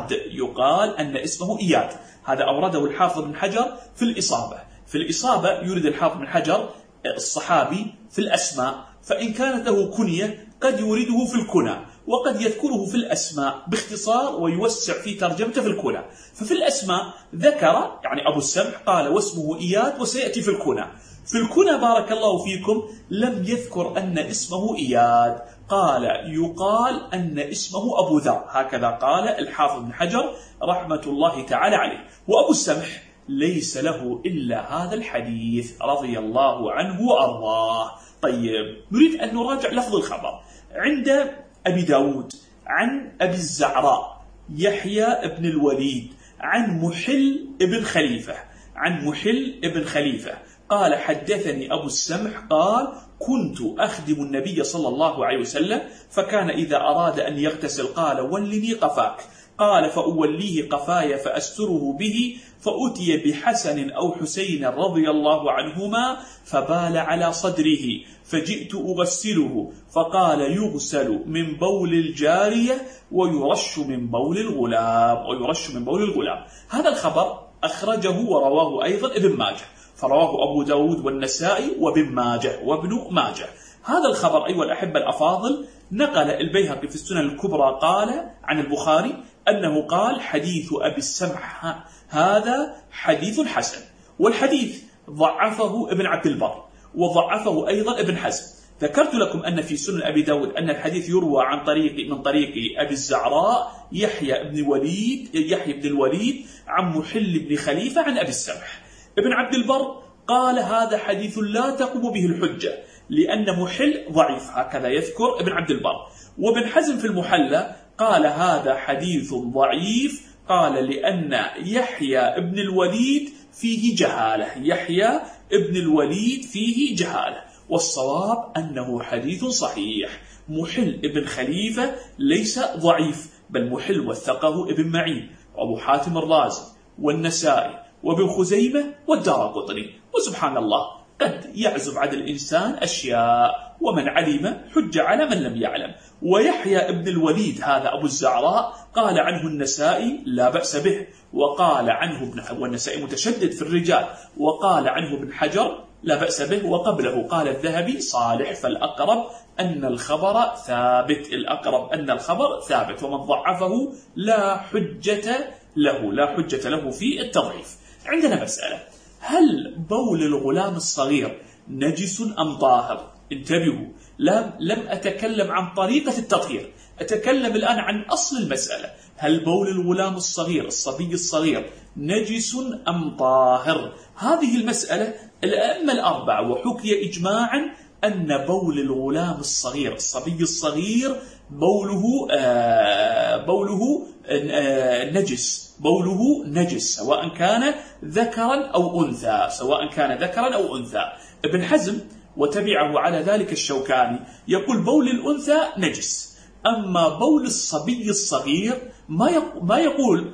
إياد، هذا أورده الحافظ بن حجر في الإصابة. في الإصابة يريد الحافظ بن حجر الصحابي في الأسماء، فإن كانت له كنية قد يريده في الكنى، وقد يذكره في الأسماء باختصار ويوسع في ترجمته في الكنى. ففي الأسماء ذكر يعني أبو السمح قال واسمه إياد، وسيأتي في الكنى. في الكنى بارك الله فيكم لم يذكر أن اسمه إياد، قال يقال أن اسمه أبو ذر، هكذا قال الحافظ بن حجر رحمة الله تعالى عليه. وأبو السمح ليس له إلا هذا الحديث رضي الله عنه وأرضاه. طيب نريد أن نراجع لفظ الخبر. عند أبي داود عن أبي الزعراء يحيى ابن الوليد عن محل ابن خليفة قال حدثني أبو السمح قال كنت أخدم النبي صلى الله عليه وسلم، فكان إذا أراد أن يغتسل قال ولني قفاك، قال فأوليه قفاي فأستره به، فأتي بحسن أو حسين رضي الله عنهما فبال على صدره، فجئت أغسله، فقال يغسل من بول الجارية ويرش من بول الغلام. هذا الخبر أخرجه ورواه أيضا ابن ماجه، فرواه أبو داود والنسائي وابن ماجه. هذا الخبر أيها الأحبة الأفاضل نقل البيهقي في السنن الكبرى قال عن البخاري أنه قال حديث أبي السمح هذا حديث حسن، والحديث ضعفه ابن عبد البر وضعفه أيضا ابن حزم. ذكرت لكم أن في سنن أبي داود أن الحديث يروى من طريق أبي الزعراء يحيى بن الوليد عن محل بن خليفة عن أبي السمح. ابن عبد البر قال هذا حديث لا تقوم به الحجة لأن محل ضعيف، هكذا يذكر ابن عبد البر. وابن حزم في المحلى قال هذا حديث ضعيف، قال لأن يحيى بن الوليد فيه جهالة، والصواب أنه حديث صحيح. محل ابن خليفة ليس ضعيف، بل محل وثقه ابن معين وأبو حاتم الرازي والنسائي وابن خزيمة والدارقطني. وسبحان الله قد يعزب عن الإنسان أشياء، ومن علم حج على من لم يعلم. ويحيى ابن الوليد هذا أبو الزعراء قال عنه النسائي لا بأس به، وقال عنه والنسائي متشدد في الرجال، وقال عنه ابن حجر لا بأس به، وقبله قال الذهبي صالح، فالأقرب أن الخبر ثابت، ومن ضعفه لا حجة له في التضعيف. عندنا مسألة، هل بول الغلام الصغير نجس أم طاهر؟ انتبهوا، لم أتكلم عن طريقة التطهير، أتكلم الآن عن أصل المسألة. هل بول الغلام الصغير الصبي الصغير نجس أم طاهر؟ هذه المسألة الأئمة الأربعة وحكي إجماعا أن بول الغلام الصغير الصبي الصغير بوله نجس سواء كان ذكرا أو أنثى. ابن حزم وتبعه على ذلك الشوكاني يقول بول الأنثى نجس، أما بول الصبي الصغير ما يقول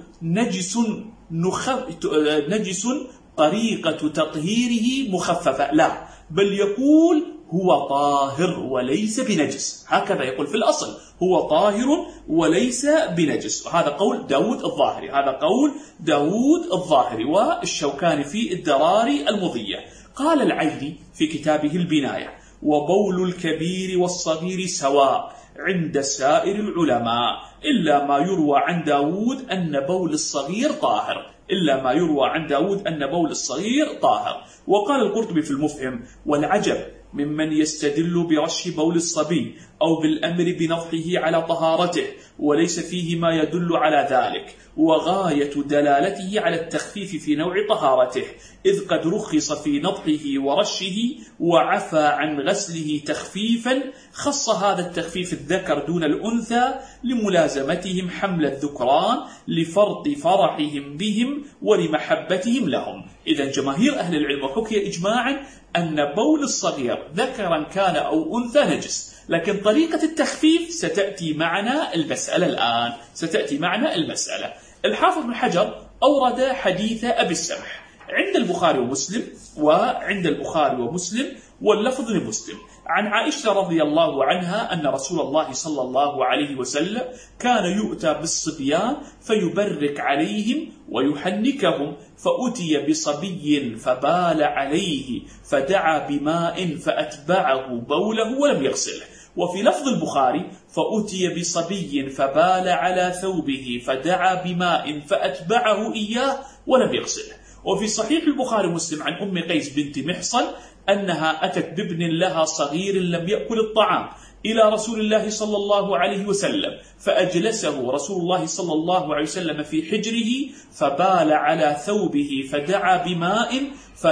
نجس طريقة تطهيره مخففة، لا، بل يقول هو طاهر وليس بنجس، هكذا يقول في الأصل، هو طاهر وليس بنجس. هذا قول داود الظاهري، هذا قول داود الظاهري والشوكاني في الدراري المضية. قال العيني في كتابه البناية: وبول الكبير والصغير سواء عند سائر العلماء إلا ما يروى عن داود أن بول الصغير طاهر، إلا ما يروى عن داود أن بول الصغير طاهر. وقال القرطبي في المفهم: والعجب ممن يستدل برش بول الصبي أو بالأمر بنضحه على طهارته وليس فيه ما يدل على ذلك، وغاية دلالته على التخفيف في نوع طهارته، إذ قد رخص في نضحه ورشه وعفى عن غسله تخفيفا، خص هذا التخفيف الذكر دون الأنثى لملازمتهم حمل الذكران لفرط فرحهم بهم ولمحبتهم لهم. إذا جماهير أهل العلم وحكي إجماعا أن بول الصغير ذكرا كان أو أنثى نجس، لكن طريقة التخفيف ستأتي معنا المسألة الآن، ستأتي معنا المسألة. الحافظ بن حجر أورد حديث أبي السمح عند البخاري ومسلم، وعند البخاري ومسلم واللفظ لمسلم، عن عائشة رضي الله عنها أن رسول الله صلى الله عليه وسلم كان يؤتى بالصبيان فيبرك عليهم ويحنكهم، فأتي بصبي فبال عليه فدعا بماء فأتبعه بوله ولم يغسله. وفي لفظ البخاري: فأتي بصبي فبال على ثوبه فدعا بماء فأتبعه إياه ولم يغسله. وفي صحيح البخاري ومسلم عن أم قيس بنت محصن أنها أتت بابن لها صغير لم يأكل الطعام إلى رسول الله صلى الله عليه وسلم، فأجلسه رسول الله صلى الله عليه وسلم في حجره فبال على ثوبه فدعا بماء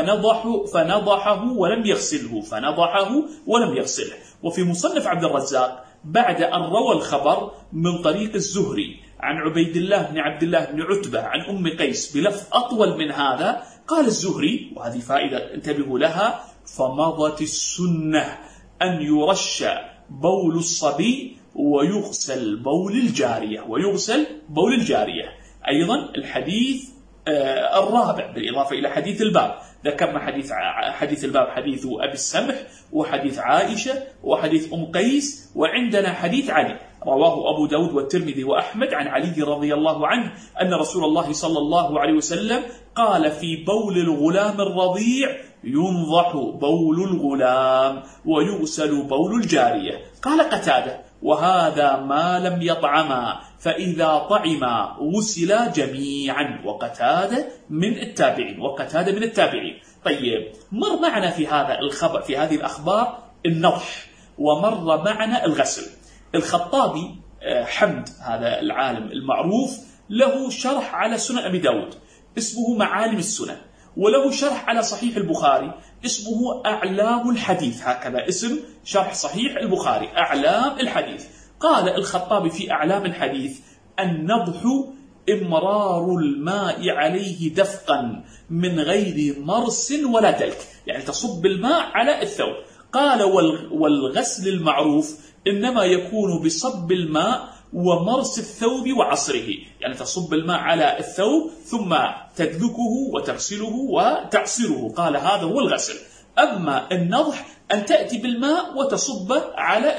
فنضحه ولم يغسله، فنضحه ولم يغسله. وفي مصنف عبد الرزاق بعد أن روى الخبر من طريق الزهري عن عبيد الله بن عبد الله بن عتبة عن أم قيس بلفظ أطول من هذا، قال الزهري، وهذه فائدة انتبهوا لها: فمضت السنة أن يرش بول الصبي ويغسل بول الجارية، ويغسل بول الجارية. أيضا الحديث الرابع بالإضافة إلى حديث الباب، ذكرنا حديث الباب حديث أبي السمح وحديث عائشة وحديث أم قيس، وعندنا حديث علي رواه أبو داود والترمذي وأحمد عن علي رضي الله عنه أن رسول الله صلى الله عليه وسلم قال في بول الغلام الرضيع: ينضح بول الغلام ويغسل بول الجارية. قال قتادة: وهذا ما لم يطعما، فإذا طعما غسلا جميعا. وقتادة من التابعين. طيب، مر معنا في هذا الخبر، في هذه الأخبار، النضح، ومر معنا الغسل. الخطابي حمد، هذا العالم المعروف، له شرح على سنن أبي داود اسمه معالم السنن، وله شرح على صحيح البخاري اسمه أعلام الحديث، هكذا اسم شرح صحيح البخاري، أعلام الحديث. قال الخطابي في أعلام الحديث: النضح إمرار الماء عليه دفقا من غير مرس ولا دلك، يعني تصب الماء على الثوب. قال: والغسل المعروف إنما يكون بصب الماء ومرس الثوب وعصره، يعني تصب الماء على الثوب ثم تدلكه وتغسله وتعصره. قال: هذا هو الغسل. أما النضح أن تأتي بالماء وتصب على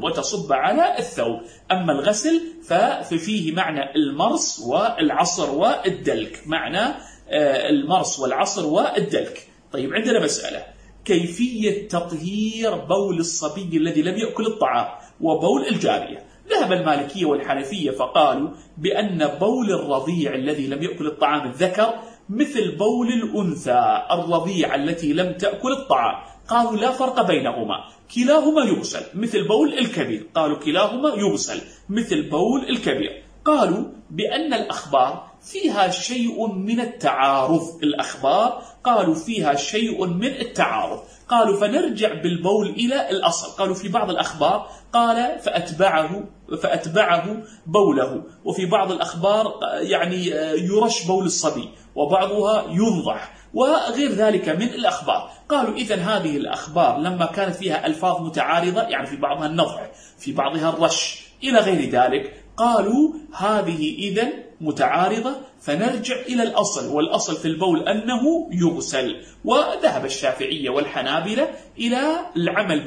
الثوب، أما الغسل ففيه معنى المرس والعصر والدلك، معنى المرس والعصر والدلك. طيب، عندنا مسألة: كيفية تطهير بول الصبي الذي لم يأكل الطعام وبول الجارية. ذهب المالكية والحنفية فقالوا بأن بول الرضيع الذي لم يأكل الطعام الذكر مثل بول الأنثى الرضيع التي لم تأكل الطعام. قالوا لا فرق بينهما، كلاهما يغسل مثل بول الكبير. قالوا كلاهما يغسل مثل بول الكبير. قالوا بأن الأخبار فيها شيء من التعارض، قالوا فيها شيء من التعارض. قالوا فنرجع بالبول إلى الأصل. قالوا في بعض الأخبار قال فأتبعه بوله، وفي بعض الأخبار يعني يرش بول الصبي، وبعضها ينضح، وغير ذلك من الأخبار. قالوا إذن هذه الأخبار لما كانت فيها ألفاظ متعارضة، يعني في بعضها النضح، في بعضها الرش، إلى غير ذلك. قالوا هذه إذن متعارضة، فنرجع إلى الأصل، والأصل في البول أنه يغسل. وذهب الشافعية والحنابلة إلى العمل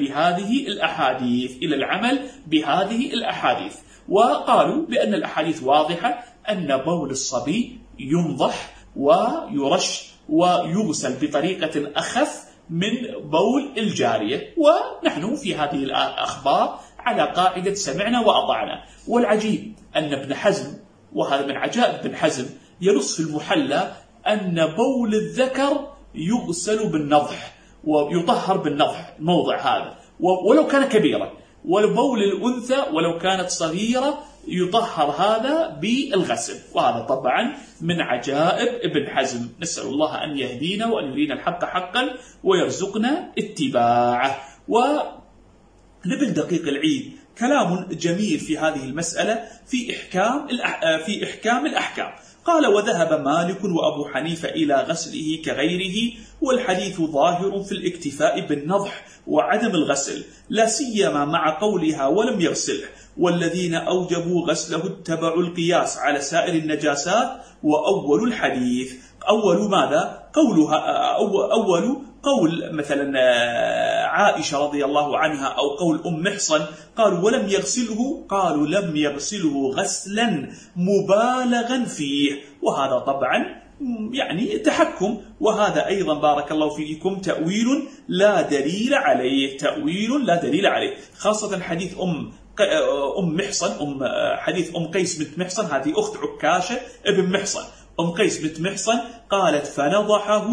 بهذه الأحاديث، وقالوا بأن الأحاديث واضحة أن بول الصبي ينضح ويرش ويغسل بطريقة أخف من بول الجارية. ونحن في هذه الأخبار على قاعدة سمعنا وأطعنا. والعجيب أن ابن حزم، وهذا من عجائب ابن حزم، ينص في المحلى أن بول الذكر يغسل بالنضح ويطهر بالنضح موضع هذا ولو كان كبيرا، وبول الأنثى ولو كانت صغيرة يطهر هذا بالغسل. وهذا طبعا من عجائب ابن حزم. نسأل الله أن يهدينا وأن يرينا الحق حقا ويرزقنا اتباعه. ولابن دقيق العيد كلام جميل في هذه المسألة في إحكام الأحكام. قال: وذهب مالك وأبو حنيفة إلى غسله كغيره، والحديث ظاهر في الاكتفاء بالنضح وعدم الغسل، لا سيما مع قولها ولم يغسله، والذين أوجبوا غسله اتبعوا القياس على سائر النجاسات. وأول الحديث أول ماذا؟ أول قول مثلا عائشة رضي الله عنها أو قول أم محصن، قالوا ولم يغسله، قالوا لم يغسله غسلا مبالغا فيه. وهذا طبعا يعني تحكم، وهذا أيضا بارك الله فيكم تأويل لا دليل عليه، خاصة حديث أم محصن، حديث أم قيس بنت محصن، هذه أخت عكاشة ابن محصن. أم قيس بنت محصن قالت: فنضحه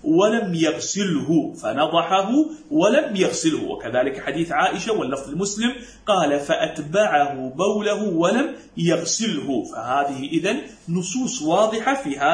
ولم يغسله. وكذلك حديث عائشة واللفظ المسلم قال: فأتبعه بوله ولم يغسله. فهذه إذن نصوص واضحة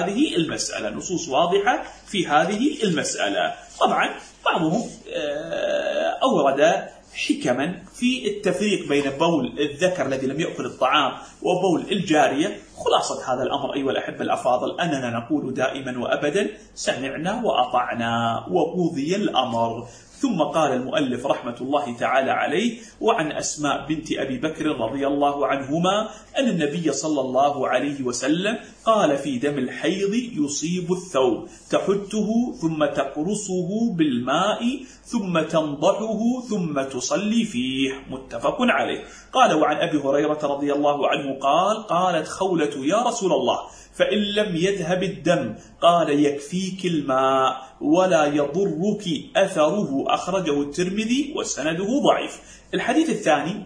في هذه المسألة. طبعا بعضهم أورد حكما في التفريق بين بول الذكر الذي لم يأكل الطعام وبول الجارية. خلاصة هذا الأمر أيها الأحبة الأفاضل أننا نقول دائما وأبدا سمعنا وأطعنا وقضي الأمر. ثم قال المؤلف رحمة الله تعالى عليه: وعن أسماء بنت أبي بكر رضي الله عنهما أن النبي صلى الله عليه وسلم قال: في دم الحيض يصيب الثوب تحته ثم تقرصه بالماء ثم تنضحه ثم تصلي فيه. متفق عليه. قال: وعن أبي هريرة رضي الله عنه قال: قالت خولة: يا رسول الله، فإن لم يذهب الدم قال: يكفيك الماء ولا يضرك أثره. أخرجه الترمذي وسنده ضعيف. الحديث الثاني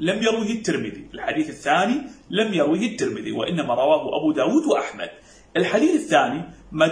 لم يروه الترمذي وإنما رواه أبو داود وأحمد. الحديث الثاني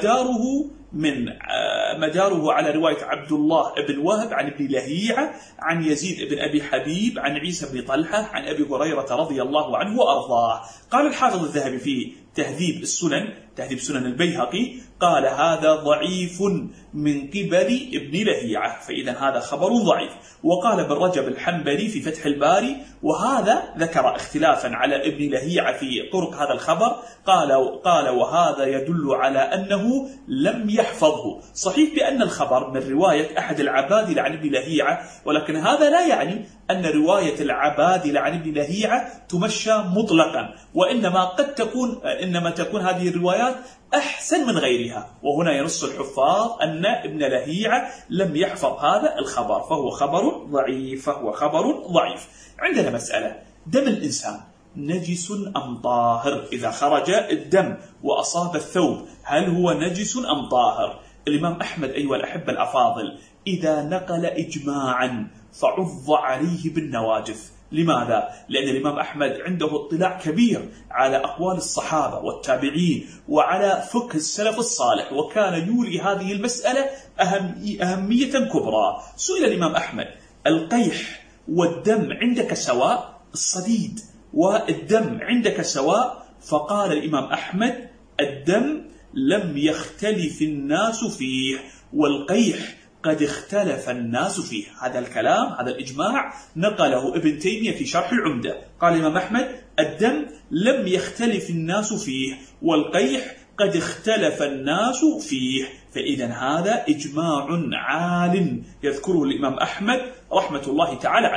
مداره على رواية عبد الله بن وهب عن ابن لهيعة عن يزيد بن أبي حبيب عن عيسى بن طلحة عن أبي هريرة رضي الله عنه وأرضاه. قال الحافظ الذهبي في تهذيب سنن البيهقي قال: هذا ضعيف من قبل ابن لهيعة، فإذا هذا خبر ضعيف. وقال ابن رجب الحنبلي في فتح الباري، وهذا ذكر اختلافا على ابن لهيعة في طرق هذا الخبر، قال: وهذا يدل على أنه لم يحفظه. صحيح بأن الخبر من رواية أحد العبادلة عن ابن لهيعة، ولكن هذا لا يعني أن رواية العبادلة عن ابن لهيعة تمشى مطلقا، وإنما تكون هذه الروايات أحسن من غيرها. وهنا ينص الحفاظ أن ابن لهيعة لم يحفظ هذا الخبر، فهو خبر ضعيف. عندنا مسألة: دم الإنسان نجس أم طاهر؟ إذا خرج الدم وأصاب الثوب هل هو نجس أم طاهر؟ الإمام أحمد أيها الأحبة الأفاضل إذا نقل إجماعا فعض عليه بالنواجذ. لماذا؟ لأن الإمام أحمد عنده اطلاع كبير على أقوال الصحابة والتابعين وعلى فقه السلف الصالح، وكان يولي هذه المسألة أهمية كبرى. سئل الإمام أحمد: القيح والدم عندك سواء؟ الصديد والدم عندك سواء؟ فقال الإمام أحمد: الدم لم يختلف الناس فيه، والقيح قد اختلف الناس فيه. هذا الكلام، هذا الإجماع نقله ابن تيمية في شرح العمدة. قال الإمام أحمد: الدم لم يختلف الناس فيه، والقيح قد اختلف الناس فيه. فإذا هذا إجماع عال يذكره الإمام أحمد رحمة الله تعالى عليه.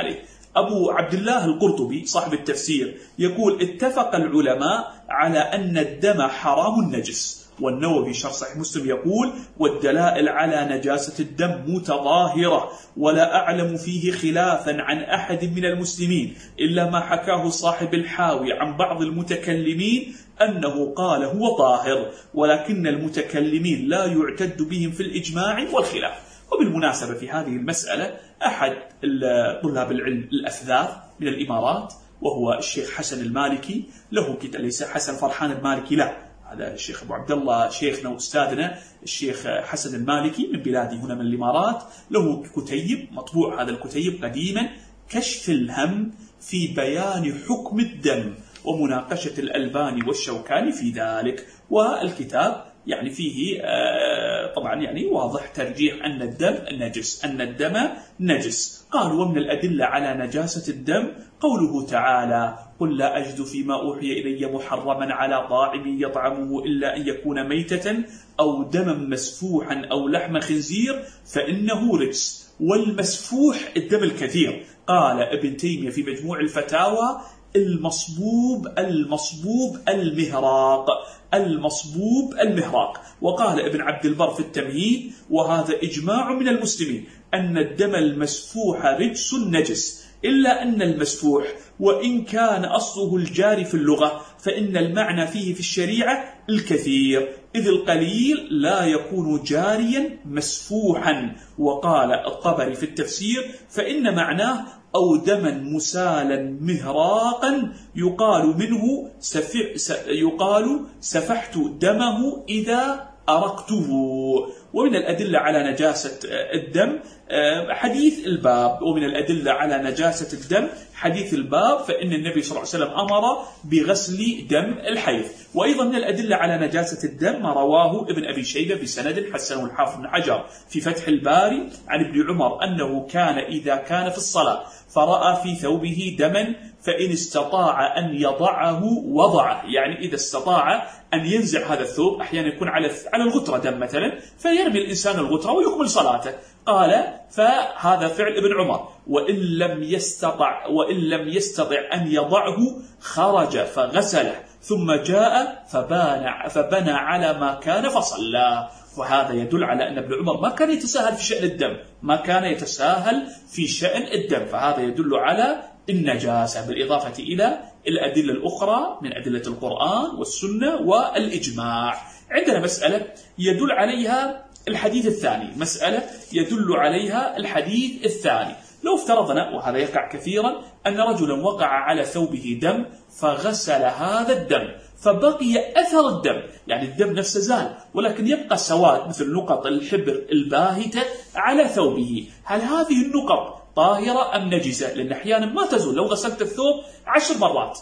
أبو عبد الله القرطبي صاحب التفسير يقول اتفق العلماء على أن الدم حرام نجس. والنووي شرح صحيح مسلم يقول والدلائل على نجاسة الدم متظاهرة ولا أعلم فيه خلافا عن أحد من المسلمين إلا ما حكاه صاحب الحاوي عن بعض المتكلمين أنه قال هو طاهر، ولكن المتكلمين لا يعتد بهم في الإجماع والخلاف. وبالمناسبة في هذه المسألة أحد طلاب العلم الأفذاذ من الإمارات وهو الشيخ حسن المالكي له كتاب، ليس حسن فرحان المالكي، لا، هذا الشيخ أبو عبد الله شيخنا وأستاذنا الشيخ حسن المالكي من بلادي هنا من الإمارات، له كتيب مطبوع هذا الكتيب قديما، كشف الهم في بيان حكم الدم ومناقشة الألباني والشوكاني في ذلك. والكتاب يعني فيه طبعا يعني واضح ترجيح أن الدم نجس، أن الدم نجس. قال ومن الأدلة على نجاسة الدم قوله تعالى قل لا أجد فيما أوحي إلي محرما على طاعم يطعمه إلا أن يكون ميتة أو دما مسفوحا أو لحم خنزير فإنه رجس. والمسفوح الدم الكثير. قال ابن تيمية في مجموع الفتاوى المصبوب المهراق. وقال ابن عبد البر في التمهيد وهذا إجماع من المسلمين أن الدم المسفوح رجس نجس، إلا أن المسفوح وإن كان أصله الجاري في اللغة فإن المعنى فيه في الشريعة الكثير، إذ القليل لا يكون جاريا مسفوحا. وقال الطبري في التفسير فإن معناه أو دما مسالا مهراقا يقال سفحت دمه إذا أرقته. ومن الأدلة على نجاسة الدم حديث الباب، ومن الأدلة على نجاسة الدم حديث الباب فإن النبي صلى الله عليه وسلم أمر بغسل دم الحيض. وأيضا من الأدلة على نجاسة الدم ما رواه ابن أبي شيبة بسند حسنه الحافظ بن حجر في فتح الباري عن ابن عمر أنه كان إذا كان في الصلاة فرأى في ثوبه دما فإن استطاع أن يضعه وضعه، يعني إذا استطاع أن ينزع هذا الثوب، أحيانا يكون على الغترة دم مثلا فيرمي الإنسان الغترة ويكمل صلاته. قال فهذا فعل ابن عمر. وإن لم يستطع أن يضعه خرج فغسله ثم جاء فبنى على ما كان فصلى. وهذا يدل على أن ابن عمر ما كان يتساهل في شأن الدم، فهذا يدل على النجاسة بالإضافة إلى الأدلة الأخرى من أدلة القرآن والسنة والإجماع. عندنا مسألة يدل عليها الحديث الثاني. لو افترضنا، وهذا يقع كثيرا، أن رجلا وقع على ثوبه دم فغسل هذا الدم فبقي أثر الدم، يعني الدم نفسه زال ولكن يبقى سواد مثل نقط الحبر الباهتة على ثوبه، هل هذه النقط طاهرة أم نجسة؟ لأن أحيانا ما تزول، لو غسلت الثوب 10 مرات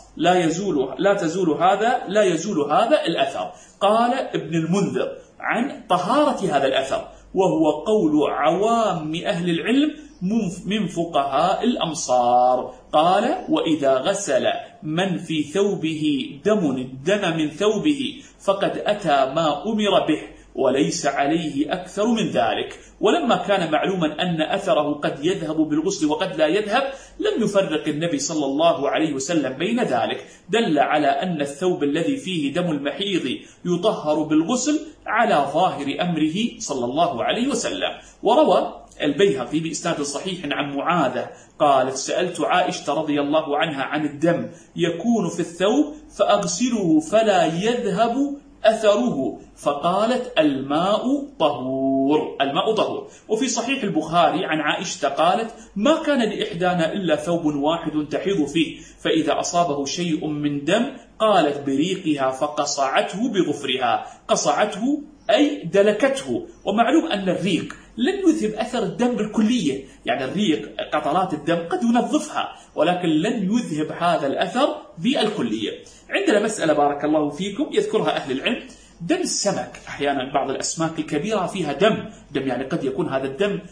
لا يزول هذا الأثر. قال ابن المنذر عن طهارة هذا الأثر، وهو قول عوام أهل العلم من فقهاء الأمصار. قال وإذا غسل من في ثوبه دم من ثوبه فقد أتى ما أمر به وليس عليه أكثر من ذلك. ولما كان معلوما أن أثره قد يذهب بالغسل وقد لا يذهب لم يفرق النبي صلى الله عليه وسلم بين ذلك، دل على أن الثوب الذي فيه دم المحيض يطهر بالغسل على ظاهر أمره صلى الله عليه وسلم. وروى البيهقي بإسناد صحيح عن معاذة قالت سألت عائشة رضي الله عنها عن الدم يكون في الثوب فأغسله فلا يذهب أثره، فقالت الماء طهور. وفي صحيح البخاري عن عائشة قالت ما كان لإحدانا إلا ثوب واحد تحيض فيه، فإذا أصابه شيء من دم قالت بريقها فقصعته بظفرها، قصعته أي دلكته. ومعلوم أن الريق لن يذهب أثر الدم بالكلية، يعني الريق قطرات الدم قد ينظفها ولكن لن يذهب هذا الأثر بالكلية. عندنا مسألة بارك الله فيكم يذكرها أهل العلم، دم السمك. أحيانا بعض الأسماك الكبيرة فيها دم يعني قد يكون هذا الدم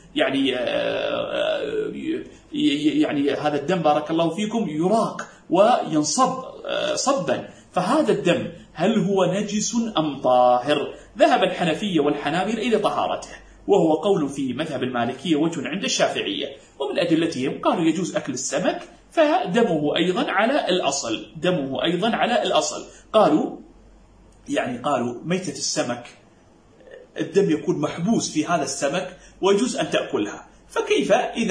يعني هذا الدم بارك الله فيكم يراق وينصب صبا، فهذا الدم هل هو نجس أم طاهر؟ ذهب الحنفية والحنابلة إلى طهارته، وهو قول في مذهب المالكية وجه عند الشافعية. ومن أدلتهم قالوا يجوز أكل السمك فدمه أيضا على الأصل، دمه أيضا على الأصل. قالوا ميتة السمك الدم يكون محبوس في هذا السمك ويجوز أن تأكلها، فكيف إذا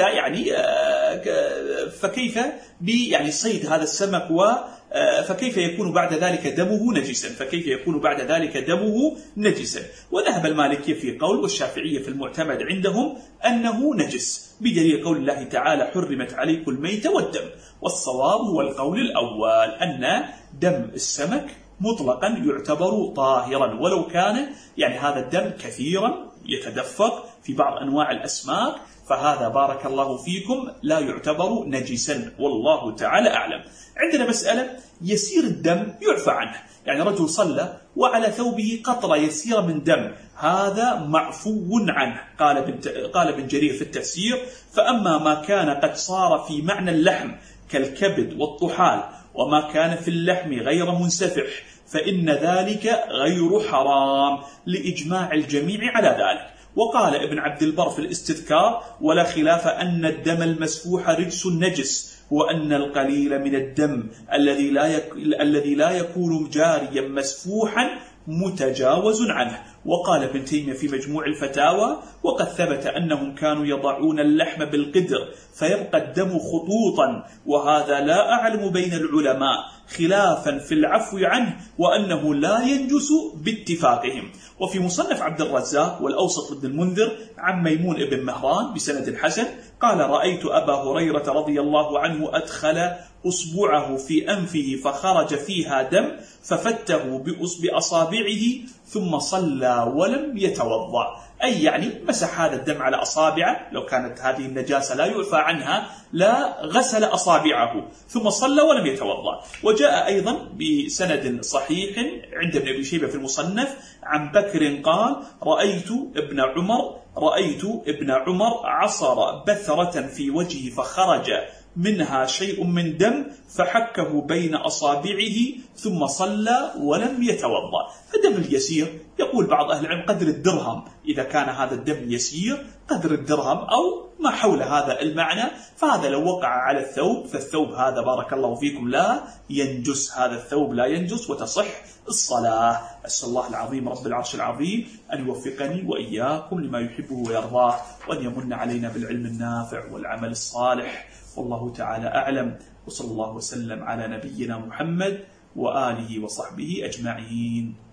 فكيف صيد هذا السمك فكيف يكون بعد ذلك دمه نجسا، فكيف يكون بعد ذلك دمه نجسا. وذهب المالكية في قول والشافعية في المعتمد عندهم أنه نجس، بدليل قول الله تعالى حرمت عليكم الميتة والدم. والصواب هو القول الأول أن دم السمك مطلقا يعتبر طاهرا، ولو كان هذا الدم كثيرا يتدفق في بعض أنواع الأسماك، فهذا بارك الله فيكم لا يعتبر نجسا، والله تعالى أعلم. عندنا مسألة يسير الدم يعفى عنه، رجل صلى وعلى ثوبه قطرة يسيرة من دم، هذا معفو عنه. قال ابن جرير في التفسير: فأما ما كان قد صار في معنى اللحم كالكبد والطحال وما كان في اللحم غير منسفح فإن ذلك غير حرام، لإجماع الجميع على ذلك. وقال ابن عبد البر في الاستذكار: ولا خلاف أن الدم المسفوح رجس نجس، وأن القليل من الدم الذي لا يكون جاريا مسفوحا متجاوز عنه. وقال ابن تيمية في مجموع الفتاوى: وقد ثبت أنهم كانوا يضعون اللحم بالقدر فيبقى الدم خطوطا، وهذا لا أعلم بين العلماء خلافا في العفو عنه، وأنه لا ينجس باتفاقهم. وفي مصنف عبد الرزاق والأوسط ابن المنذر عن ميمون ابن مهران بسند حسن قال: رأيت أبا هريرة رضي الله عنه أدخل أصبعه في أنفه فخرج فيها دم ففته بأصابعه ثم صلى ولم يتوضأ. أي مسح هذا الدم على أصابعه، لو كانت هذه النجاسة لا يعفى عنها لا غسل أصابعه ثم صلى ولم يتوضأ. وجاء أيضا بسند صحيح عند ابن أبي شيبة في المصنف عن بكر قال: رأيت ابن عمر عصر بثرة في وجهه فخرج منها شيء من دم فحكه بين أصابعه ثم صلى ولم يتوضأ. فدم اليسير يقول بعض أهل العلم قدر الدرهم، إذا كان هذا الدم يسير قدر الدرهم أو ما حول هذا المعنى، فهذا لو وقع على الثوب فالثوب هذا بارك الله فيكم لا ينجس، هذا الثوب لا ينجس وتصح الصلاة. أسأل الله العظيم رب العرش العظيم أن يوفقني وإياكم لما يحبه ويرضاه، وأن يمن علينا بالعلم النافع والعمل الصالح، والله تعالى أعلم. وصلى الله وسلم على نبينا محمد وآله وصحبه أجمعين.